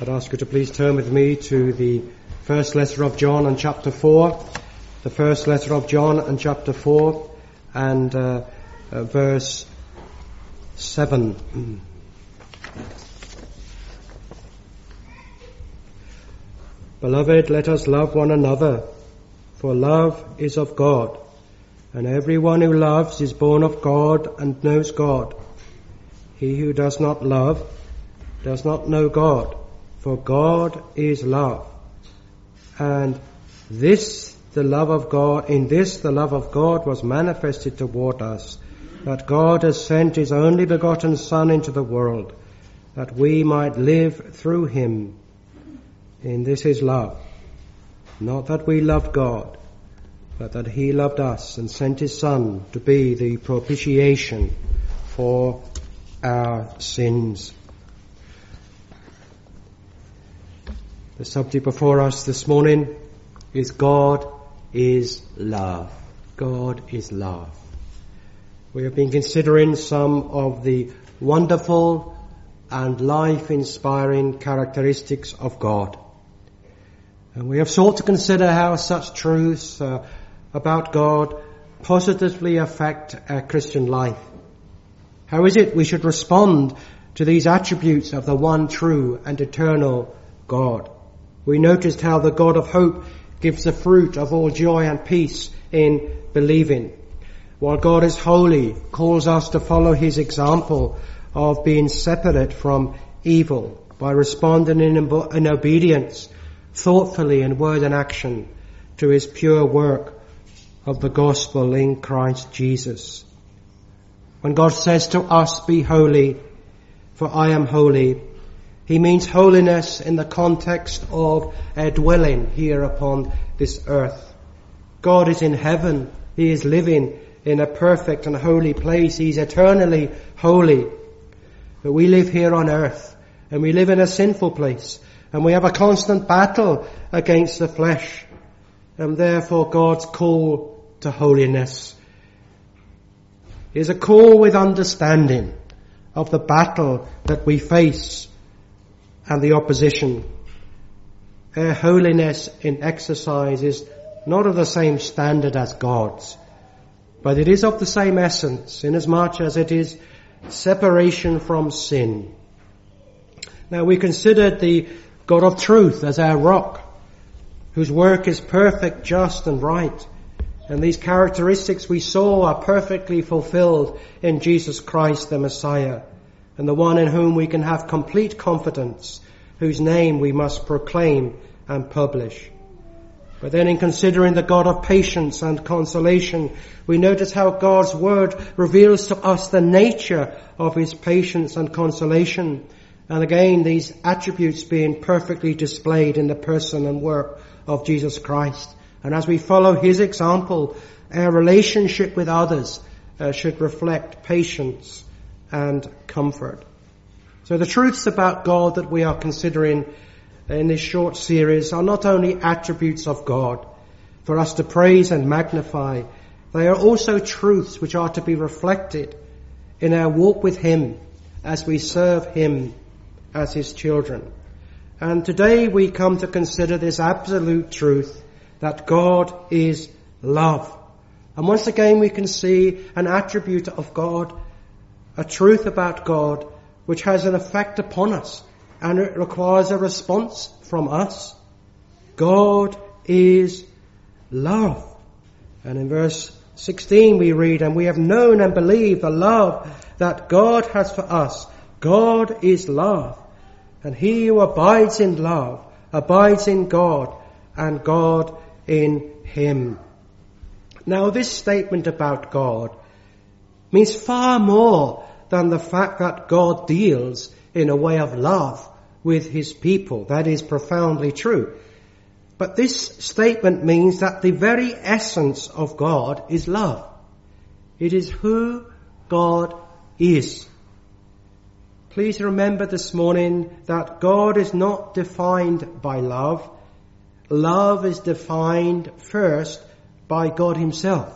I'd ask you to please turn with me to the first letter of John and chapter 4. The first letter of John and chapter 4 and verse 7. Beloved, let us love one another, for love is of God, and everyone who loves is born of God and knows God. He who does not love does not know God, for God is love. And in this the love of God was manifested toward us, that God has sent his only begotten Son into the world, that we might live through him. In this is love, not that we loved God, but that he loved us and sent his Son to be the propitiation for our sins. The subject before us this morning is God is love. God is love. We have been considering some of the wonderful and life-inspiring characteristics of God. And we have sought to consider how such truths about God positively affect our Christian life. How is it we should respond to these attributes of the one true and eternal God? We noticed how the God of hope gives the fruit of all joy and peace in believing. While God is holy, calls us to follow his example of being separate from evil by responding in obedience, thoughtfully in word and action, to his pure work of the gospel in Christ Jesus. When God says to us, "Be holy, for I am holy," he means holiness in the context of our dwelling here upon this earth. God is in heaven. He is living in a perfect and holy place. He's eternally holy. But we live here on earth, and we live in a sinful place, and we have a constant battle against the flesh. And therefore God's call to holiness is a call with understanding of the battle that we face and the opposition. Our holiness in exercise is not of the same standard as God's, but it is of the same essence, inasmuch as it is separation from sin. Now, we considered the God of truth as our rock, whose work is perfect, just and right. And these characteristics we saw are perfectly fulfilled in Jesus Christ the Messiah, and the one in whom we can have complete confidence, whose name we must proclaim and publish. But then in considering the God of patience and consolation, we notice how God's word reveals to us the nature of his patience and consolation. And again, these attributes being perfectly displayed in the person and work of Jesus Christ. And as we follow his example, our relationship with others should reflect patience and comfort. So the truths about God that we are considering in this short series are not only attributes of God for us to praise and magnify, they are also truths which are to be reflected in our walk with him as we serve him as his children. And today we come to consider this absolute truth that God is love. And once again we can see an attribute of God, a truth about God, which has an effect upon us, and it requires a response from us. God is love. And in verse 16 we read, "And we have known and believed the love that God has for us. God is love. And he who abides in love abides in God, and God in him." Now, this statement about God means far more than the fact that God deals in a way of love with his people. That is profoundly true. But this statement means that the very essence of God is love. It is who God is. Please remember this morning that God is not defined by love. Love is defined first by God himself.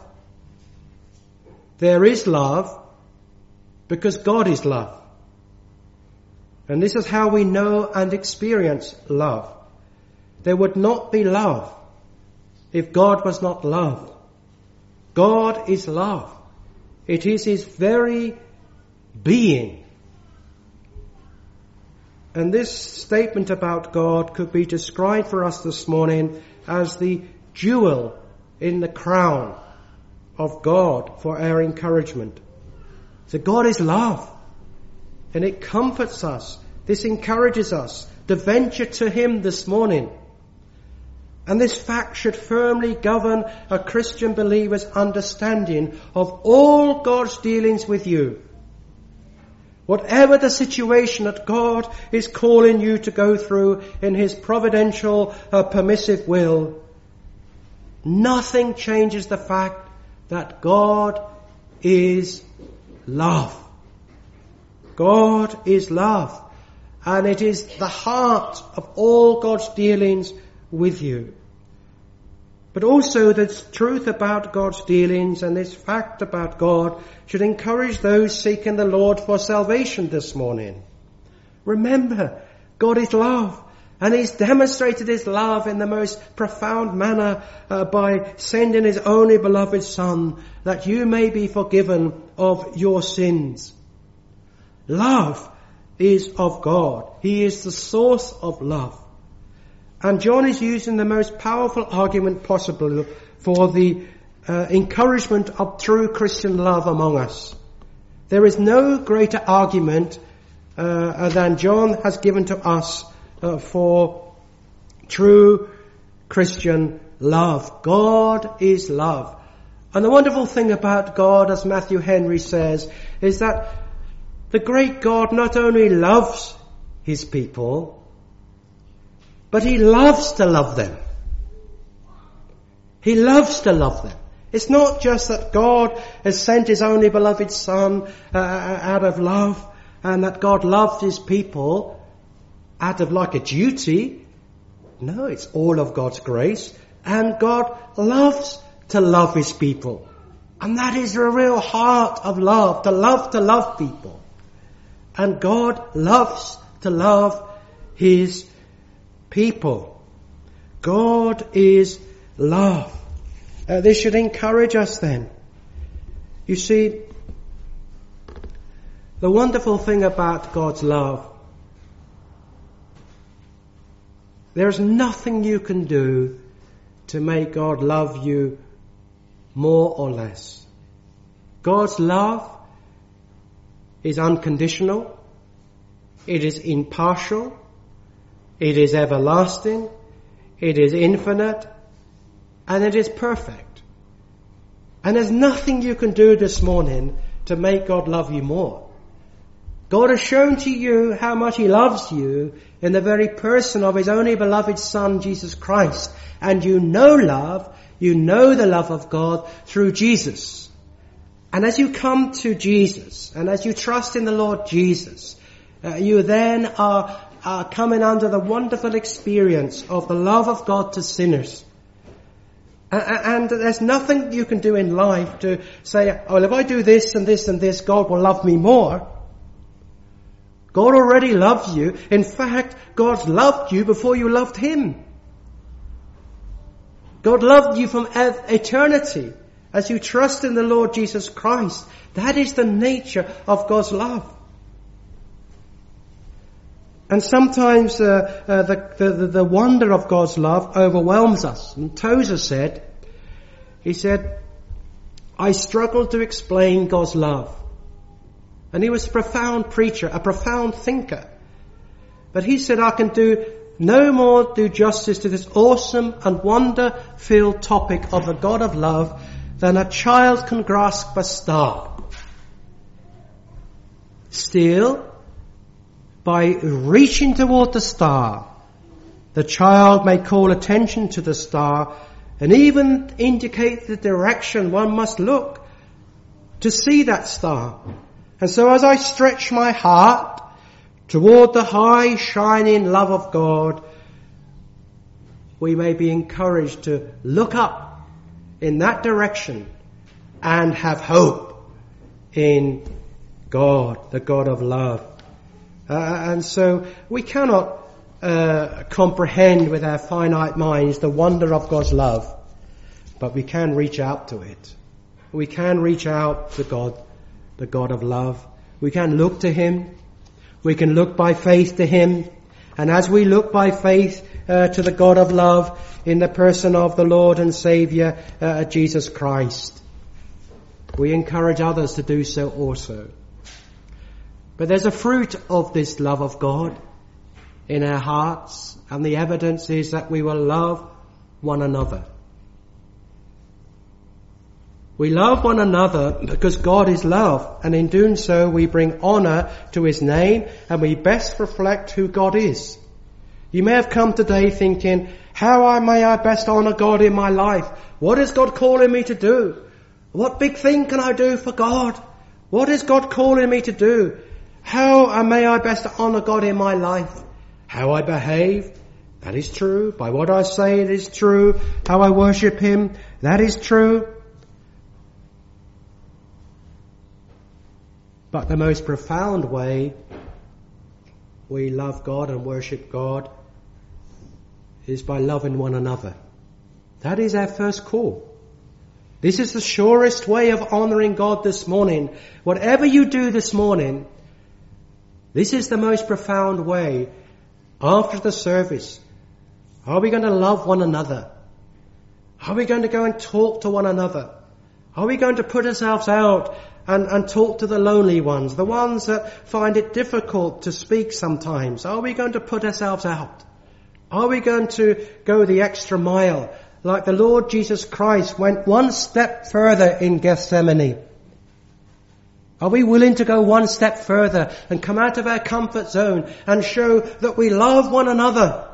There is love because God is love. And this is how we know and experience love. There would not be love if God was not love. God is love. It is his very being. And this statement about God could be described for us this morning as the jewel in the crown of God for our encouragement. So God is love, and it comforts us. This encourages us to venture to him this morning. And this fact should firmly govern a Christian believer's understanding of all God's dealings with you. Whatever the situation that God is calling you to go through in his providential, permissive will, nothing changes the fact that God is love. God is love. And it is the heart of all God's dealings with you. But also the truth about God's dealings and this fact about God should encourage those seeking the Lord for salvation this morning. Remember, God is love, and he's demonstrated his love in the most profound manner by sending his only beloved Son, that you may be forgiven of your sins. Love is of God. He is the source of love. And John is using the most powerful argument possible for the encouragement of true Christian love among us. There is no greater argument than John has given to us for true Christian love. God is love. And the wonderful thing about God, as Matthew Henry says, is that the great God not only loves his people, but he loves to love them. He loves to love them. It's not just that God has sent his only beloved Son out of love, and that God loved his people out of like a duty. No, it's all of God's grace. And God loves to love his people. And that is the real heart of love, to love people. And God loves to love his people. God is love. This should encourage us then. You see, the wonderful thing about God's love, there's nothing you can do to make God love you more or less. God's love is unconditional. It is impartial. It is everlasting, it is infinite, and it is perfect. And there's nothing you can do this morning to make God love you more. God has shown to you how much he loves you in the very person of his only beloved Son, Jesus Christ. And you know love, you know the love of God through Jesus. And as you come to Jesus, and as you trust in the Lord Jesus, you then are coming under the wonderful experience of the love of God to sinners. And there's nothing you can do in life to say, oh, if I do this and this and this, God will love me more. God already loves you. In fact, God loved you before you loved him. God loved you from eternity as you trust in the Lord Jesus Christ. That is the nature of God's love. And sometimes the wonder of God's love overwhelms us. And Tozer said, I struggle to explain God's love. And he was a profound preacher, a profound thinker. But he said, I can do no more do justice to this awesome and wonder-filled topic of the God of love than a child can grasp a star. Still, by reaching toward the star, the child may call attention to the star and even indicate the direction one must look to see that star. And so as I stretch my heart toward the high shining love of God, we may be encouraged to look up in that direction and have hope in God, the God of love. And so we cannot comprehend with our finite minds the wonder of God's love, but we can reach out to it. We can reach out to God, the God of love. We can look to Him. We can look by faith to Him. And as we look by faith to the God of love in the person of the Lord and Saviour, Jesus Christ, we encourage others to do so also. But there's a fruit of this love of God in our hearts, and the evidence is that we will love one another. We love one another because God is love, and in doing so we bring honour to His name, and we best reflect who God is. You may have come today thinking, how may I best honour God in my life? What is God calling me to do? What big thing can I do for God? What is God calling me to do? How may I best honour God in my life? How I behave, that is true. By what I say, it is true. How I worship Him, that is true. But the most profound way we love God and worship God is by loving one another. That is our first call. This is the surest way of honouring God this morning. Whatever you do this morning, this is the most profound way. After the service, are we going to love one another? Are we going to go and talk to one another? Are we going to put ourselves out and talk to the lonely ones, the ones that find it difficult to speak sometimes? Are we going to put ourselves out? Are we going to go the extra mile like the Lord Jesus Christ went one step further in Gethsemane? Are we willing to go one step further and come out of our comfort zone and show that we love one another?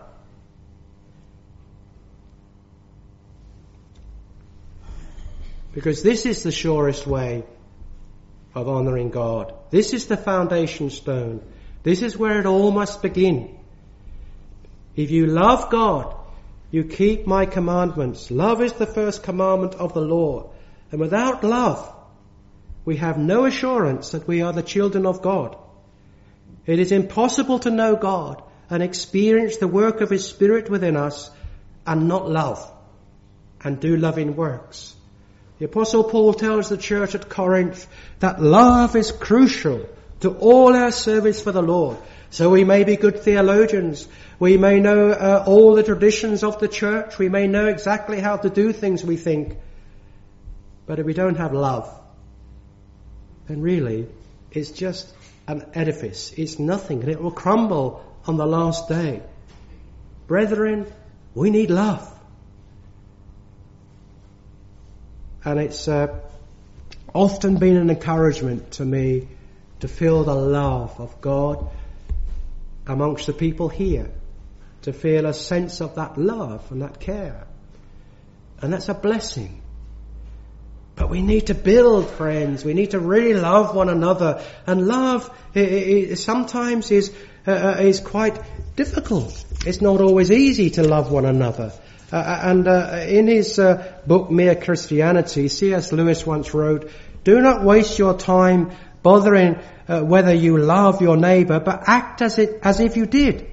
Because this is the surest way of honouring God. This is the foundation stone. This is where it all must begin. If you love God, you keep my commandments. Love is the first commandment of the law. And without love, we have no assurance that we are the children of God. It is impossible to know God and experience the work of His Spirit within us and not love and do loving works. The Apostle Paul tells the church at Corinth that love is crucial to all our service for the Lord. So we may be good theologians. We may know all the traditions of the church. We may know exactly how to do things, we think. But if we don't have love, then really it's just an edifice. It's nothing, and it will crumble on the last day. Brethren, we need love. And it's often been an encouragement to me to feel the love of God amongst the people here, to feel a sense of that love and that care. And that's a blessing. But we need to build, friends. We need to really love one another. And love sometimes is quite difficult. It's not always easy to love one another. In his book, Mere Christianity, C.S. Lewis once wrote, "Do not waste your time bothering whether you love your neighbour, but act as if you did."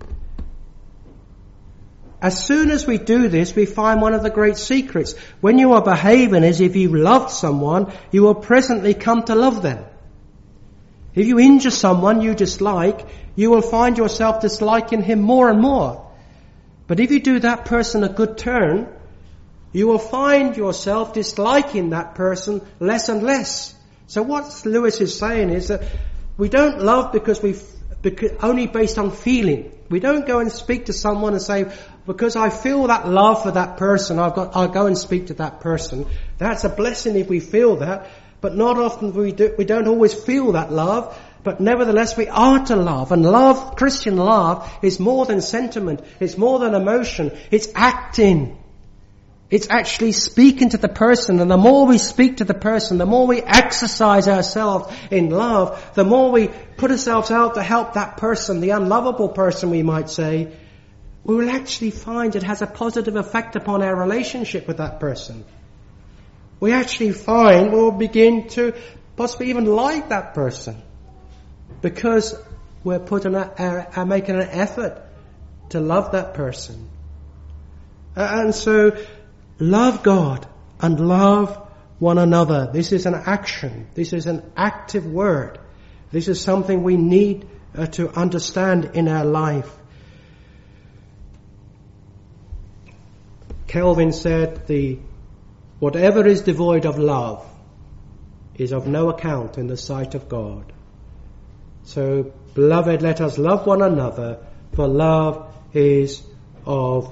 As soon as we do this, we find one of the great secrets. When you are behaving as if you loved someone, you will presently come to love them. If you injure someone you dislike, you will find yourself disliking him more and more. But if you do that person a good turn, you will find yourself disliking that person less and less. So what Lewis is saying is that we don't love because only based on feeling. We don't go and speak to someone and say, because I feel that love for that person, I'll go and speak to that person. That's a blessing if we feel that, but not often we don't always feel that love. But nevertheless, we are to love. And love, Christian love, is more than sentiment. It's more than emotion. It's acting. It's actually speaking to the person. And the more we speak to the person, the more we exercise ourselves in love, the more we put ourselves out to help that person, the unlovable person, we might say, we will actually find it has a positive effect upon our relationship with that person. We actually find we'll begin to possibly even like that person. Because we're making an effort to love that person. And so, love God and love one another. This is an action. This is an active word. This is something we need to understand in our life. Calvin said, whatever is devoid of love is of no account in the sight of God. So, beloved, let us love one another, for love is of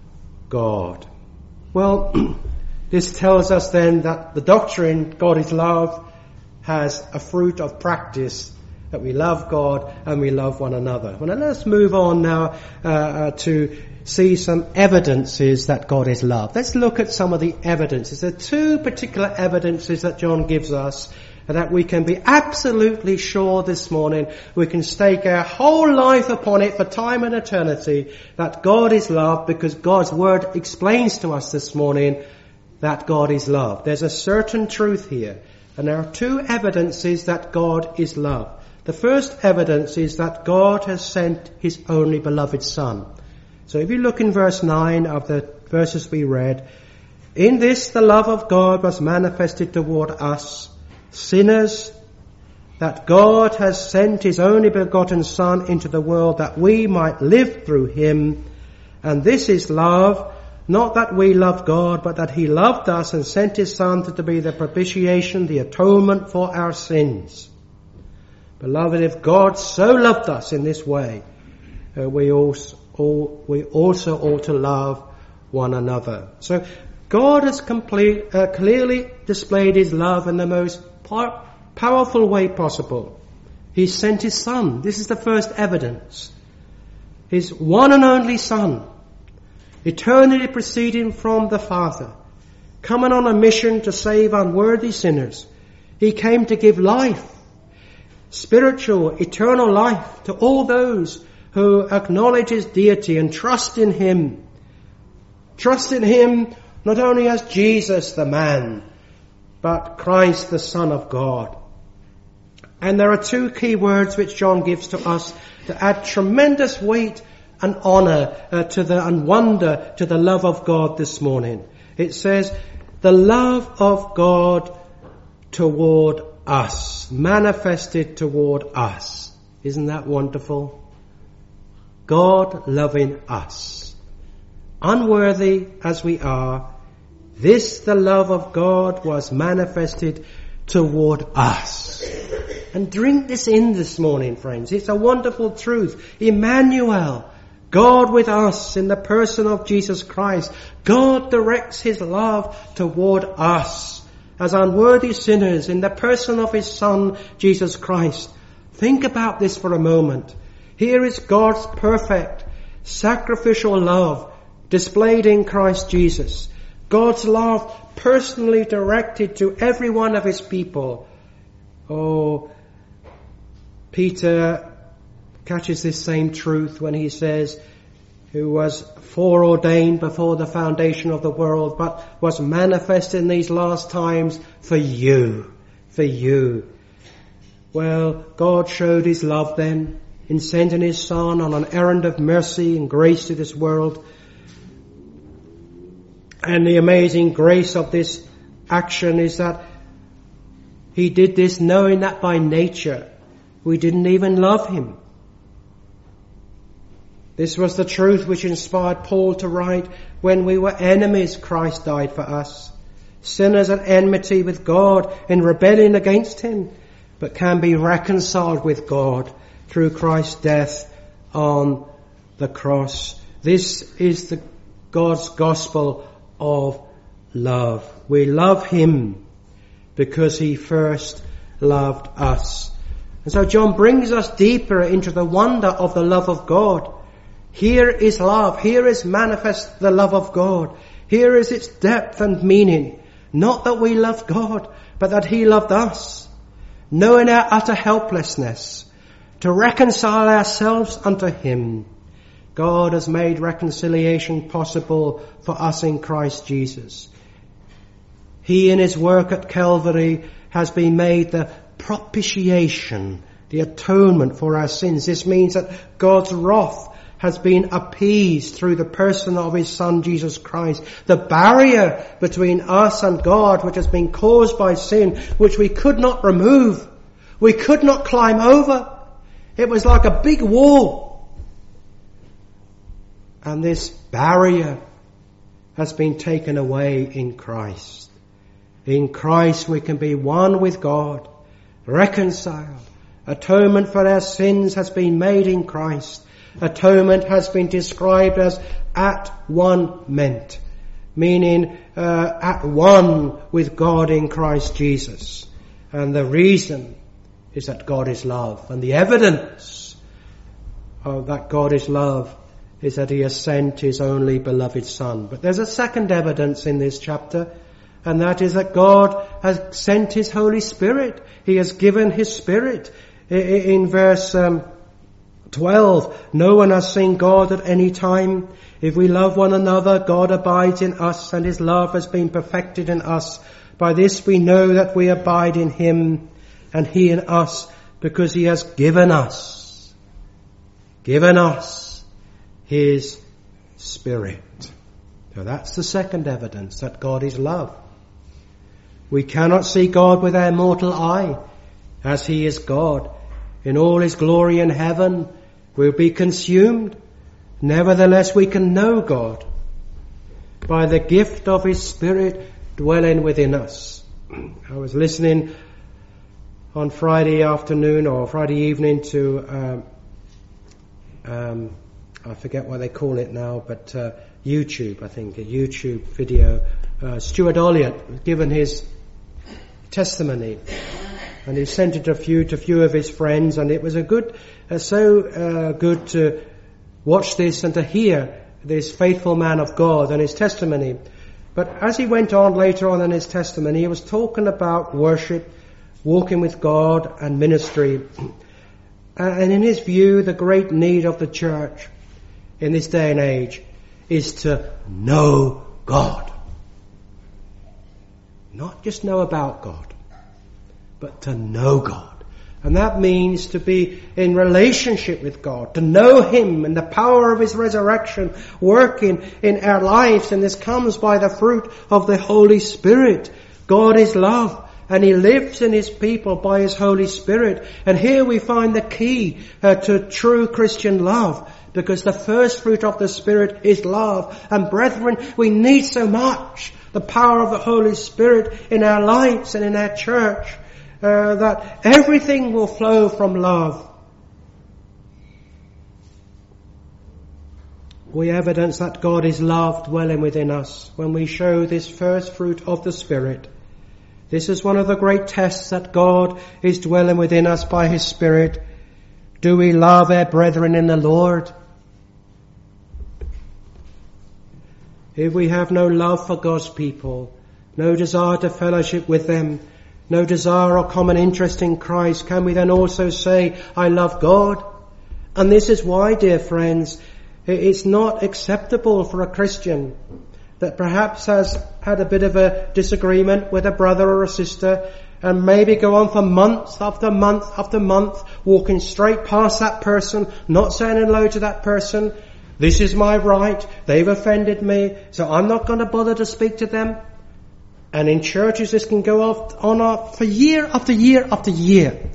God. Well, this tells us then that the doctrine, God is love, has a fruit of practice, that we love God and we love one another. Well, let's move on now to see some evidences that God is love. Let's look at some of the evidences. There are two particular evidences that John gives us that we can be absolutely sure this morning, we can stake our whole life upon it for time and eternity, that God is love, because God's word explains to us this morning that God is love. There's a certain truth here, and there are two evidences that God is love. The first evidence is that God has sent his only beloved Son. So if you look in verse 9 of the verses we read, in this the love of God was manifested toward us, sinners, that God has sent his only begotten Son into the world that we might live through him. And this is love, not that we love God, but that he loved us and sent his Son to be the propitiation, the atonement for our sins. Beloved, if God so loved us in this way, we also ought to love one another. So God has clearly displayed his love in the most powerful way possible. He sent his Son. This is the first evidence. His one and only Son, eternally proceeding from the Father, coming on a mission to save unworthy sinners. He came to give life, spiritual, eternal life, to all those who acknowledge his deity and trust in him. Trust in him not only as Jesus the man, but Christ the Son of God. And there are two key words which John gives to us to add tremendous weight and honour and wonder to the love of God this morning. It says, the love of God toward us, manifested toward us. Isn't that wonderful? God loving us. Unworthy as we are, this, the love of God, was manifested toward us. And drink this in this morning, friends. It's a wonderful truth. Emmanuel, God with us in the person of Jesus Christ. God directs his love toward us as unworthy sinners in the person of his Son, Jesus Christ. Think about this for a moment. Here is God's perfect, sacrificial love displayed in Christ Jesus. God's love personally directed to every one of his people. Oh, Peter catches this same truth when he says, who was foreordained before the foundation of the world, but was manifest in these last times for you. For you. Well, God showed his love then in sending his Son on an errand of mercy and grace to this world. And the amazing grace of this action is that he did this knowing that by nature we didn't even love him. This was the truth which inspired Paul to write, when we were enemies, Christ died for us. Sinners at enmity with God, in rebellion against him, but can be reconciled with God through Christ's death on the cross. This is God's gospel of love. We love him because he first loved us. And so John brings us deeper into the wonder of the love of God. Here is love. Here is manifest the love of God. Here is its depth and meaning. Not that we loved God, but that he loved us, knowing our utter helplessness, to reconcile ourselves unto him. God has made reconciliation possible for us in Christ Jesus. He in his work at Calvary has been made the propitiation, the atonement for our sins. This means that God's wrath has been appeased through the person of his Son, Jesus Christ. The barrier between us and God, which has been caused by sin, which we could not remove, we could not climb over. It was like a big wall. And this barrier has been taken away in Christ. In Christ we can be one with God, reconciled. Atonement for our sins has been made in Christ. Atonement has been described as at one meant, meaning at one with God in Christ Jesus. And the reason is that God is love. And the evidence of that God is love is that he has sent his only beloved Son. But there's a second evidence in this chapter, and that is that God has sent his Holy Spirit. He has given his Spirit. In verse 12, no one has seen God at any time. If we love one another, God abides in us, and his love has been perfected in us. By this we know that we abide in him, and he in us, because he has given us his Spirit. So that's the second evidence that God is love. We cannot see God with our mortal eye, as he is God. In all his glory in heaven, we'll be consumed. Nevertheless, we can know God by the gift of his Spirit dwelling within us. I was listening on Friday afternoon or Friday evening to, I forget what they call it now, but YouTube, I think, a YouTube video. Stuart Olliott given his testimony, and he sent it to a few of his friends, and it was good to watch this and to hear this faithful man of God and his testimony. But as he went on later on in his testimony, he was talking about worship, walking with God and ministry. And in his view, the great need of the church in this day and age is to know God. Not just know about God, but to know God. And that means to be in relationship with God, to know him and the power of his resurrection working in our lives. And this comes by the fruit of the Holy Spirit. God is love, and he lives in his people by his Holy Spirit. And here we find the key to true Christian love, because the first fruit of the Spirit is love. And brethren, we need so much the power of the Holy Spirit in our lives and in our church, that everything will flow from love. We evidence that God is love dwelling within us when we show this first fruit of the Spirit. This is one of the great tests that God is dwelling within us by his Spirit. Do we love our brethren in the Lord? If we have no love for God's people, no desire to fellowship with them, no desire or common interest in Christ, can we then also say, I love God? And this is why, dear friends, it's not acceptable for a Christian that perhaps has had a bit of a disagreement with a brother or a sister, and maybe go on for months after month after month, walking straight past that person, not saying hello to that person. This is my right. They've offended me, so I'm not going to bother to speak to them. And in churches this can go on for year after year after year.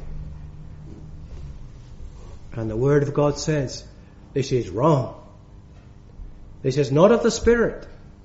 And the Word of God says, this is wrong. This is not of the Spirit.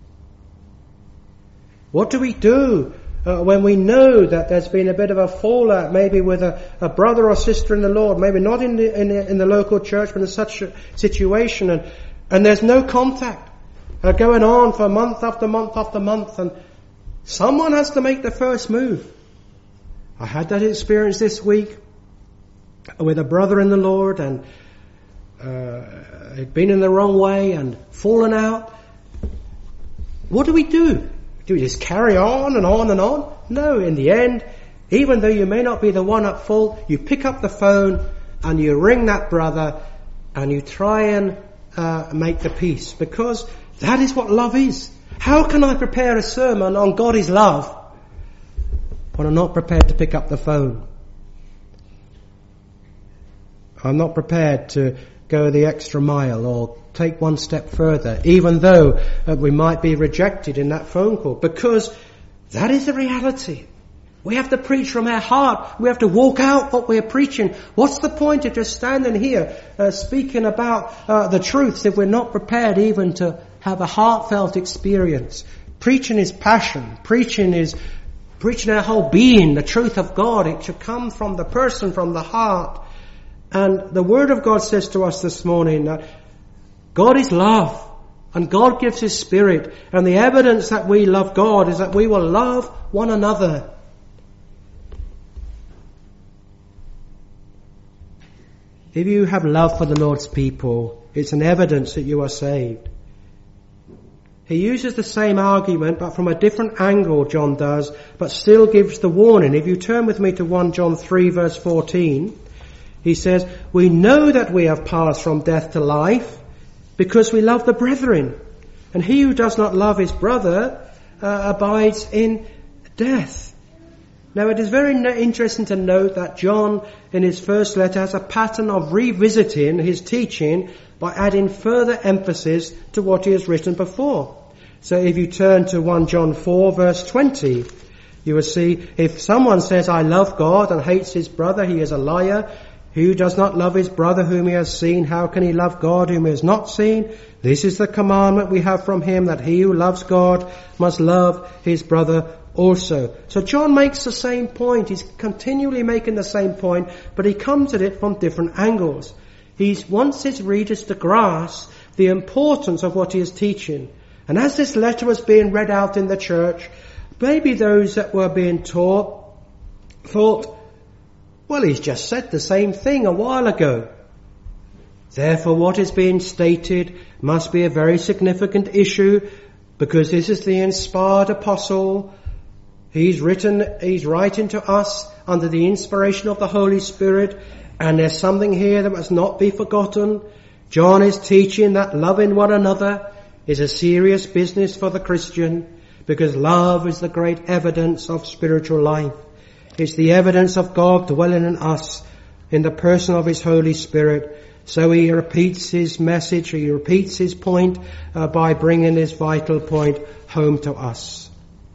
What do we do when we know that there's been a bit of a fallout, maybe with a brother or sister in the Lord, maybe not in the local church, but in such a situation, and there's no contact going on for month after month after month, and someone has to make the first move. I had that experience this week with a brother in the Lord, and he'd been in the wrong way and fallen out. What do we do? Do we just carry on and on and on? No, in the end, even though you may not be the one at fault, you pick up the phone and you ring that brother and you try and make the peace, because that is what love is. How can I prepare a sermon on God is love when I'm not prepared to pick up the phone? I'm not prepared to go the extra mile or take one step further, even though we might be rejected in that phone call, because that is the reality. We have to preach from our heart. We have to walk out what we're preaching. What's the point of just standing here speaking about the truths if we're not prepared even to have a heartfelt experience? Preaching is passion. Preaching is preaching our whole being, the truth of God. It should come from the person, from the heart. And the Word of God says to us this morning that God is love, and God gives His Spirit, and the evidence that we love God is that we will love one another. If you have love for the Lord's people, it's an evidence that you are saved. He uses the same argument, but from a different angle, John does, but still gives the warning. If you turn with me to 1 John 3 verse 14, he says, "We know that we have passed from death to life because we love the brethren. And he who does not love his brother abides in death." Now it is very interesting to note that John in his first letter has a pattern of revisiting his teaching by adding further emphasis to what he has written before. So if you turn to 1 John 4 verse 20, you will see, "If someone says, 'I love God,' and hates his brother, he is a liar. He who does not love his brother whom he has seen, how can he love God whom he has not seen? This is the commandment we have from him, that he who loves God must love his brother also." So John makes the same point. He's continually making the same point, but he comes at it from different angles. He wants his readers to grasp the importance of what he is teaching. And as this letter was being read out in the church, maybe those that were being taught thought, "Well, he's just said the same thing a while ago. Therefore, what is being stated must be a very significant issue, because this is the inspired apostle. He's writing to us under the inspiration of the Holy Spirit, and there's something here that must not be forgotten. John is teaching that loving one another is a serious business for the Christian, because love is the great evidence of spiritual life. It's the evidence of God dwelling in us in the person of His Holy Spirit." So he repeats his message, he repeats his point by bringing this vital point home to us.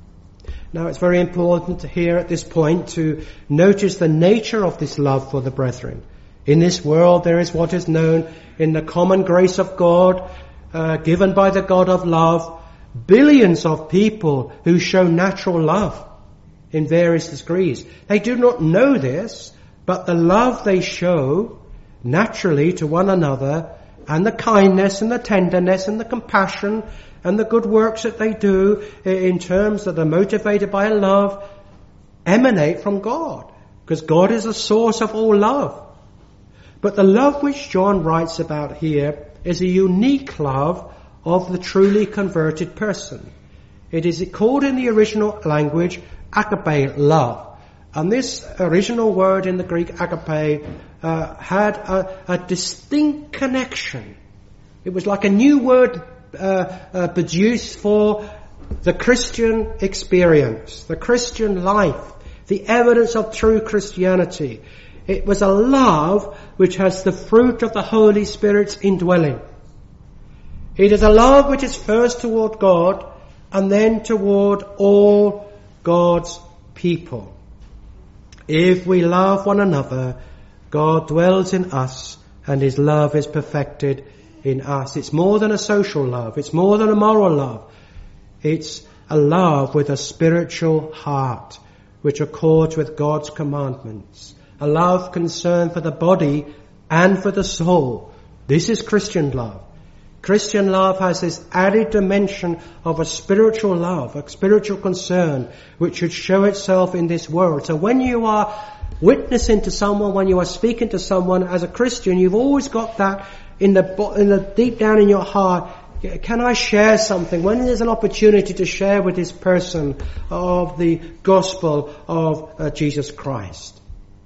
Now it's very important here at this point to notice the nature of this love for the brethren. In this world there is what is known in the common grace of God, given by the God of love, billions of people who show natural love in various degrees. They do not know this, but the love they show naturally to one another, and the kindness and the tenderness and the compassion and the good works that they do in terms that are motivated by love, emanate from God, because God is the source of all love. But the love which John writes about here is a unique love of the truly converted person. It is called in the original language agape love. And this original word in the Greek agape had a distinct connection. It was like a new word produced for the Christian experience, the Christian life, the evidence of true Christianity. It was a love which has the fruit of the Holy Spirit's indwelling. It is a love which is first toward God and then toward all God's people. If we love one another, God dwells in us and His love is perfected in us. It's more than a social love. It's more than a moral love. It's a love with a spiritual heart which accords with God's commandments. A love concerned for the body and for the soul. This is Christian love. Christian love has this added dimension of a spiritual love, a spiritual concern, which should show itself in this world. So when you are witnessing to someone, when you are speaking to someone as a Christian, you've always got that in the deep down in your heart. Can I share something? When there's an opportunity to share with this person of the gospel of Jesus Christ.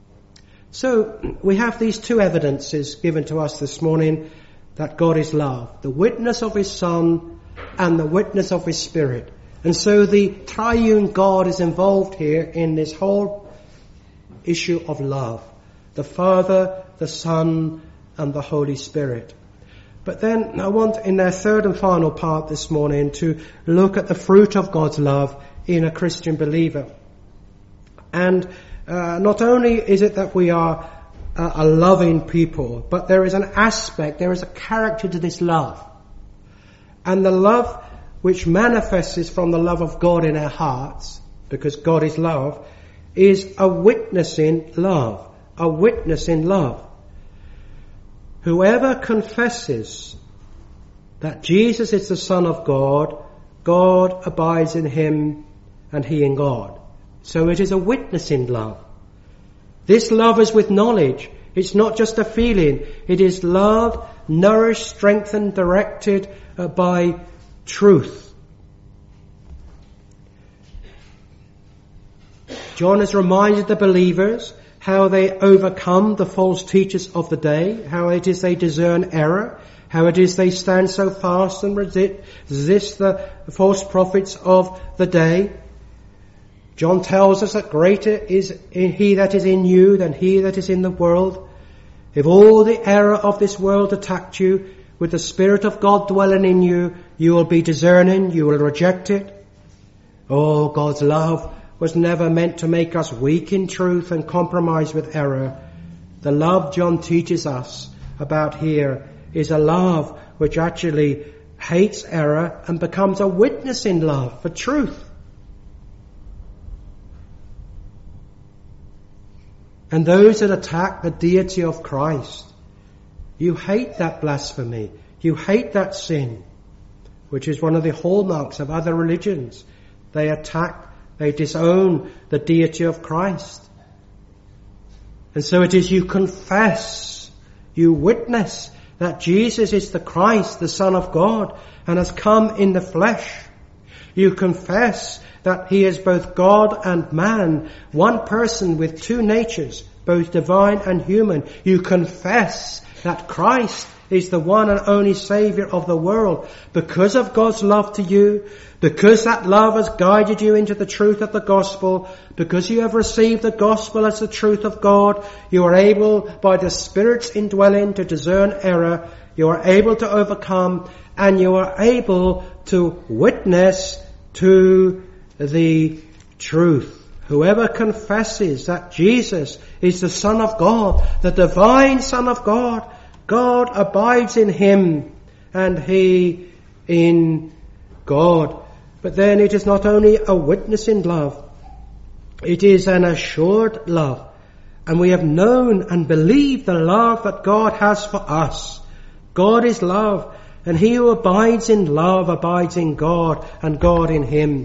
So we have these two evidences given to us this morning that God is love. The witness of His Son and the witness of His Spirit. And so the triune God is involved here in this whole issue of love. The Father the Son, and the Holy Spirit. But then I want, in their third and final part this morning, to look at the fruit of God's love in a Christian believer. And not only is it that we are a loving people, but there is an aspect, there is a character to this love. And the love which manifests from the love of God in our hearts, because God is love, is a witnessing love. A witnessing love. Whoever confesses that Jesus is the Son of God, God abides in him and he in God. So it is a witnessing love. This love is with knowledge. It's not just a feeling. It is love, nourished, strengthened, directed by truth. John has reminded the believers how they overcome the false teachers of the day, how it is they discern error, how it is they stand so fast and resist the false prophets of the day. John tells us that greater is he that is in you than he that is in the world. If all the error of this world attacked you, with the Spirit of God dwelling in you, you will be discerning, you will reject it. Oh, God's love was never meant to make us weak in truth and compromise with error. The love John teaches us about here is a love which actually hates error and becomes a witnessing love for truth. And those that attack the deity of Christ, you hate that blasphemy. You hate that sin, which is one of the hallmarks of other religions. They attack, they disown the deity of Christ. And so it is you confess, you witness that Jesus is the Christ, the Son of God, and has come in the flesh. You confess that he is both God and man, one person with two natures, both divine and human. You confess that Christ is the one and only Saviour of the world because of God's love to you, because that love has guided you into the truth of the gospel, because you have received the gospel as the truth of God. You are able, by the Spirit's indwelling, to discern error. You are able to overcome, and you are able to witness to the truth. Whoever confesses that Jesus is the Son of God, the divine Son of God, God abides in him and he in God. But then it is not only a witnessing love, it is an assured love. And we have known and believed the love that God has for us. God is love, and he who abides in love abides in God, and God in him.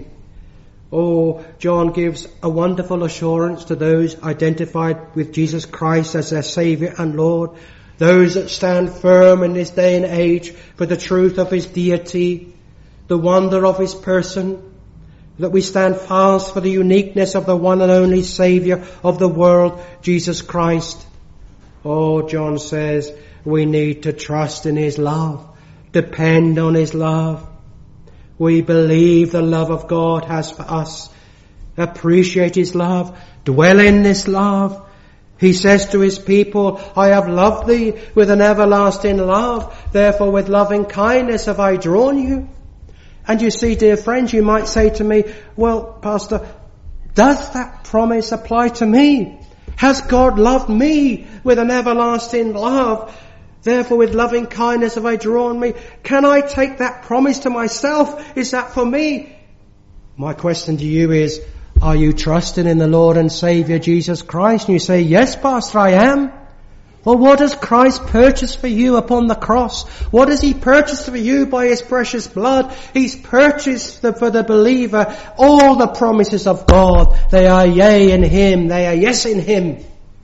Oh, John gives a wonderful assurance to those identified with Jesus Christ as their Saviour and Lord, those that stand firm in this day and age for the truth of his deity, the wonder of his person, that we stand fast for the uniqueness of the one and only Saviour of the world, Jesus Christ. Oh, John says we need to trust in his love, depend on his love. We believe the love of God has for us, appreciate his love, dwell in this love. He says to his people, I have loved thee with an everlasting love, therefore with loving kindness have I drawn you. And you see, dear friends, you might say to me, well, Pastor, does that promise apply to me? Has God loved me with an everlasting love? Therefore with loving kindness have I drawn me. Can I take that promise to myself? Is that for me? My question to you is, are you trusting in the Lord and Saviour Jesus Christ? And you say, yes, Pastor, I am. Well, what has Christ purchased for you upon the cross? What has he purchased for you by his precious blood? He's purchased for the believer all the promises of God. They are yea in him. They are yes in him.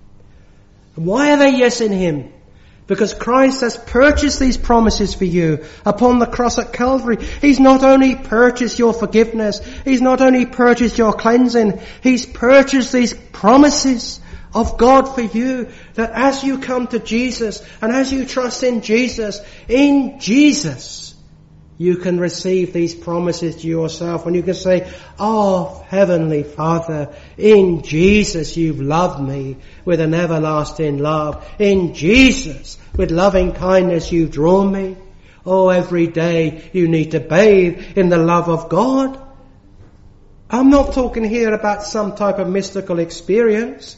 Why are they yes in him? Because Christ has purchased these promises for you upon the cross at Calvary. He's not only purchased your forgiveness, he's not only purchased your cleansing, he's purchased these promises of God for you, that as you come to Jesus and as you trust in Jesus, you can receive these promises to yourself, and you can say, "Oh, Heavenly Father, in Jesus you've loved me with an everlasting love. In Jesus, with loving kindness you've drawn me. Oh, every day you need to bathe in the love of God." I'm not talking here about some type of mystical experience,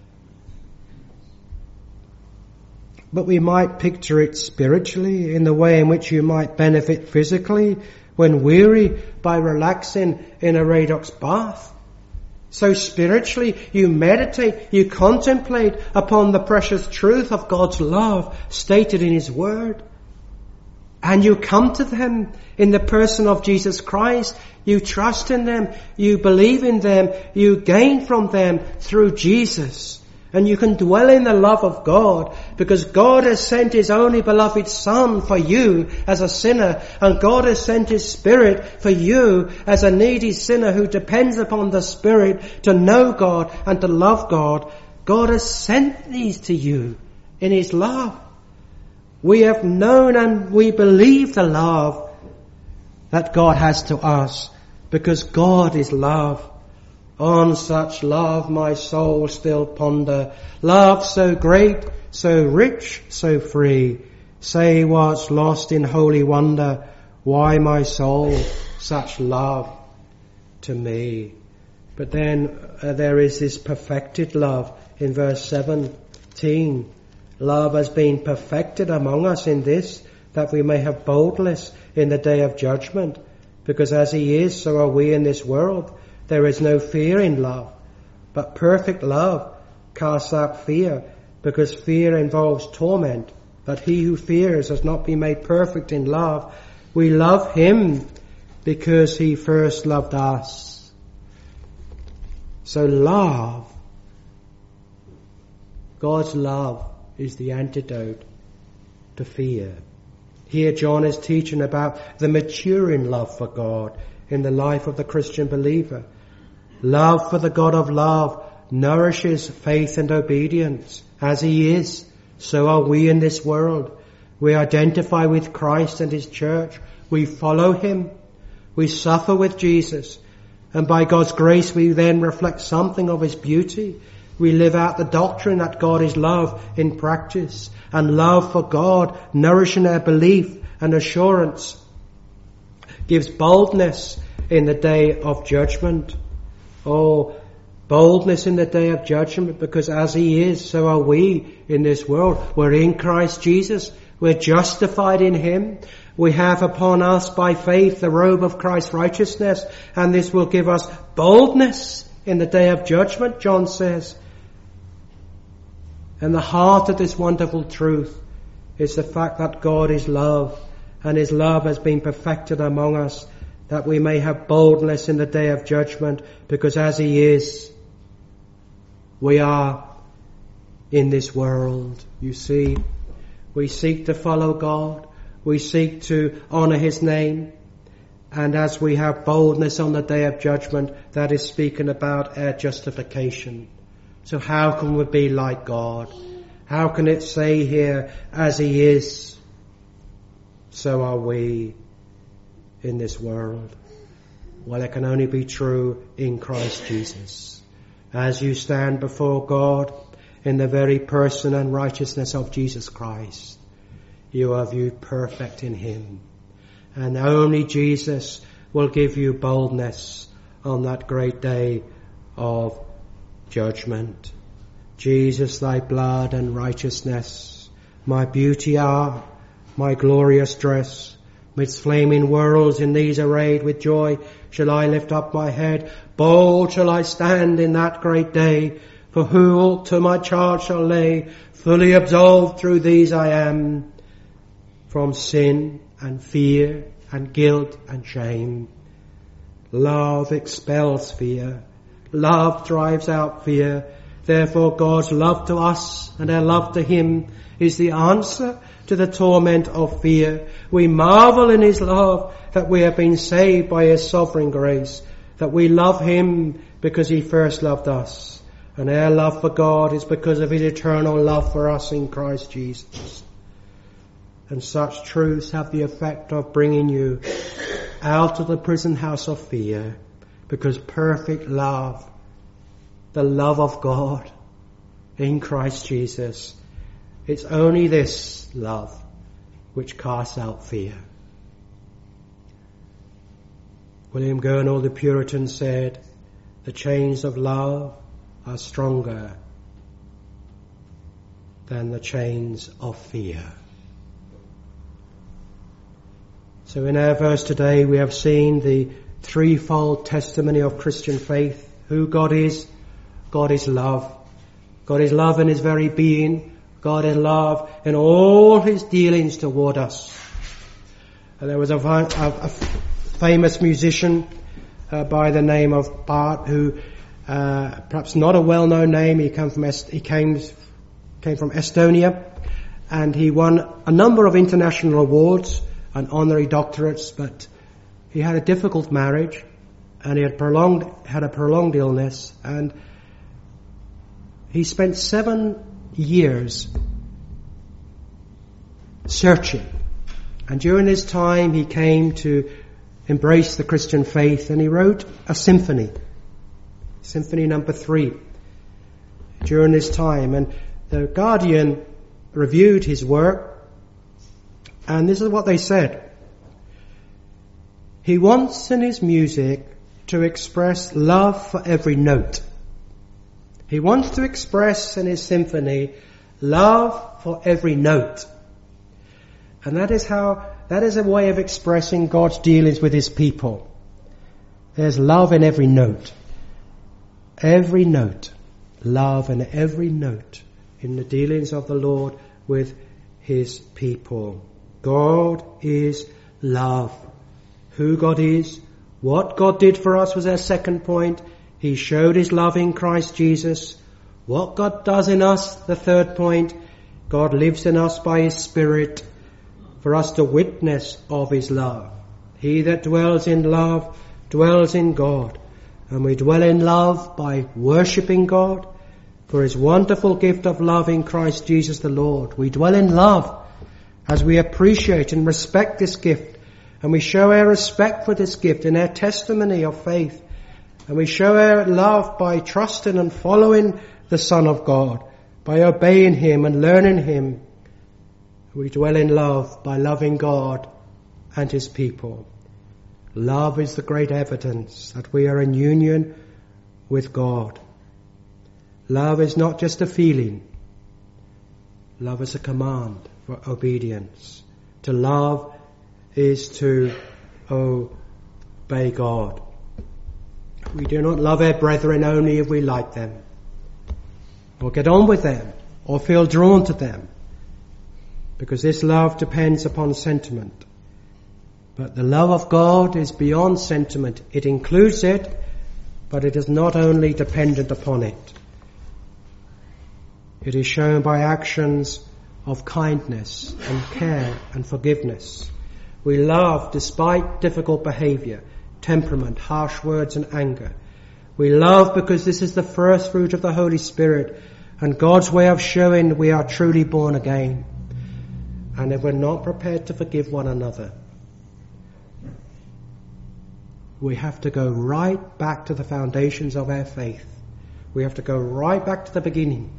but we might picture it spiritually in the way in which you might benefit physically when weary by relaxing in a Redox bath. So spiritually you meditate, you contemplate upon the precious truth of God's love stated in His Word. And you come to them in the person of Jesus Christ. You trust in them, you believe in them, you gain from them through Jesus. And you can dwell in the love of God because God has sent His only beloved Son for you as a sinner, and God has sent His Spirit for you as a needy sinner who depends upon the Spirit to know God and to love God. God has sent these to you in His love. We have known and we believe the love that God has to us because God is love. On such love my soul still ponder. Love so great, so rich, so free. Say what's lost in holy wonder. Why my soul such love to me? But then there is this perfected love in verse 17. Love has been perfected among us in this, that we may have boldness in the day of judgment. Because as He is, so are we in this world. There is no fear in love, but perfect love casts out fear, because fear involves torment. But he who fears has not been made perfect in love. We love Him because He first loved us. So love, God's love, is the antidote to fear. Here John is teaching about the maturing love for God in the life of the Christian believer. Love for the God of love nourishes faith and obedience. As He is, so are we in this world. We identify with Christ and His church. We follow Him. We suffer with Jesus. And by God's grace we then reflect something of His beauty. We live out the doctrine that God is love in practice, and love for God, nourishing our belief and assurance, gives boldness in the day of judgment. Oh, boldness in the day of judgment, because as He is, so are we in this world. We're in Christ Jesus. We're justified in Him. We have upon us by faith the robe of Christ's righteousness, and this will give us boldness in the day of judgment, John says. And the heart of this wonderful truth is the fact that God is love, and His love has been perfected among us, that we may have boldness in the day of judgment, because as He is, we are in this world. You see, we seek to follow God, we seek to honour His name, and as we have boldness on the day of judgment, that is speaking about our justification. So how can we be like God? How can it say here, as He is, so are we in this world? Well, it can only be true in Christ Jesus. As you stand before God in the very person and righteousness of Jesus Christ, you are viewed perfect in Him. And only Jesus will give you boldness on that great day of judgment. Jesus, Thy blood and righteousness, my beauty are, my glorious dress. Midst flaming worlds in these arrayed with joy, shall I lift up my head. Bold shall I stand in that great day. For who aught to my charge shall lay? Fully absolved through these I am, from sin and fear and guilt and shame. Love expels fear. Love drives out fear. Therefore God's love to us and our love to Him is the answer to the torment of fear. We marvel in His love, that we have been saved by His sovereign grace, that we love Him because He first loved us. And our love for God is because of His eternal love for us in Christ Jesus. And such truths have the effect of bringing you out of the prison house of fear, because perfect love, the love of God in Christ Jesus, it's only this love which casts out fear. William Gurnall, the Puritan, said, "The chains of love are stronger than the chains of fear." So in our verse today we have seen the threefold testimony of Christian faith. Who God is love. God is love in his very being. God is love in all his dealings toward us. And there was a famous musician by the name of Bart, who perhaps not a well-known name. He came from Estonia, and he won a number of international awards and honorary doctorates, but he had a difficult marriage, and he had a prolonged illness, and he spent 7 years searching. And during this time he came to embrace the Christian faith, and he wrote a symphony number 3 during this time. And the Guardian reviewed his work, and this is what they said. He wants in his music to express love for every note. He wants to express in his symphony love for every note. And that is a way of expressing God's dealings with his people. There's love in every note. Every note. Love in every note in the dealings of the Lord with his people. God is love. Who God is, what God did for us was our second point. He showed his love in Christ Jesus. What God does in us, the third point. God lives in us by his Spirit for us to witness of his love. He that dwells in love dwells in God. And we dwell in love by worshipping God for his wonderful gift of love in Christ Jesus the Lord. We dwell in love as we appreciate and respect this gift. And we show our respect for this gift in our testimony of faith. And we show our love by trusting and following the Son of God, by obeying him and learning him. We dwell in love by loving God and his people. Love is the great evidence that we are in union with God. Love is not just a feeling. Love is a command for obedience. To love is to obey God. We do not love our brethren only if we like them, or get on with them, or feel drawn to them, because this love depends upon sentiment. But the love of God is beyond sentiment. It includes it, but it is not only dependent upon it. It is shown by actions of kindness and care and forgiveness. We love despite difficult behavior, temperament, harsh words and anger. We love because this is the first fruit of the Holy Spirit and God's way of showing we are truly born again. And if we're not prepared to forgive one another, we have to go right back to the foundations of our faith. We have to go right back to the beginning.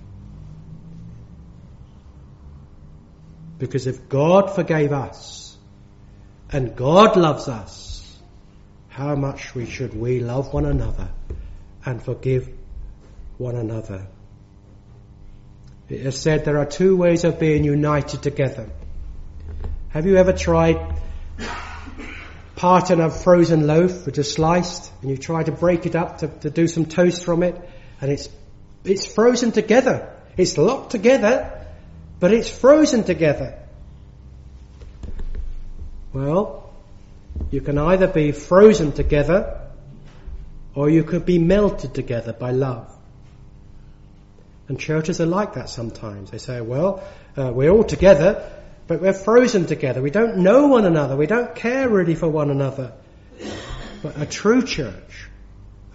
Because if God forgave us and God loves us, how much should we love one another and forgive one another? It is said there are two ways of being united together. Have you ever tried parting a frozen loaf which is sliced, and you try to break it up to do some toast from it, and it's frozen together. It's locked together, but it's frozen together. Well, you can either be frozen together or you could be melted together by love. And churches are like that sometimes. They say, well, we're all together, but we're frozen together. We don't know one another. We don't care really for one another. But a true church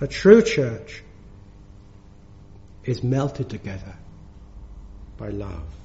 is melted together by love.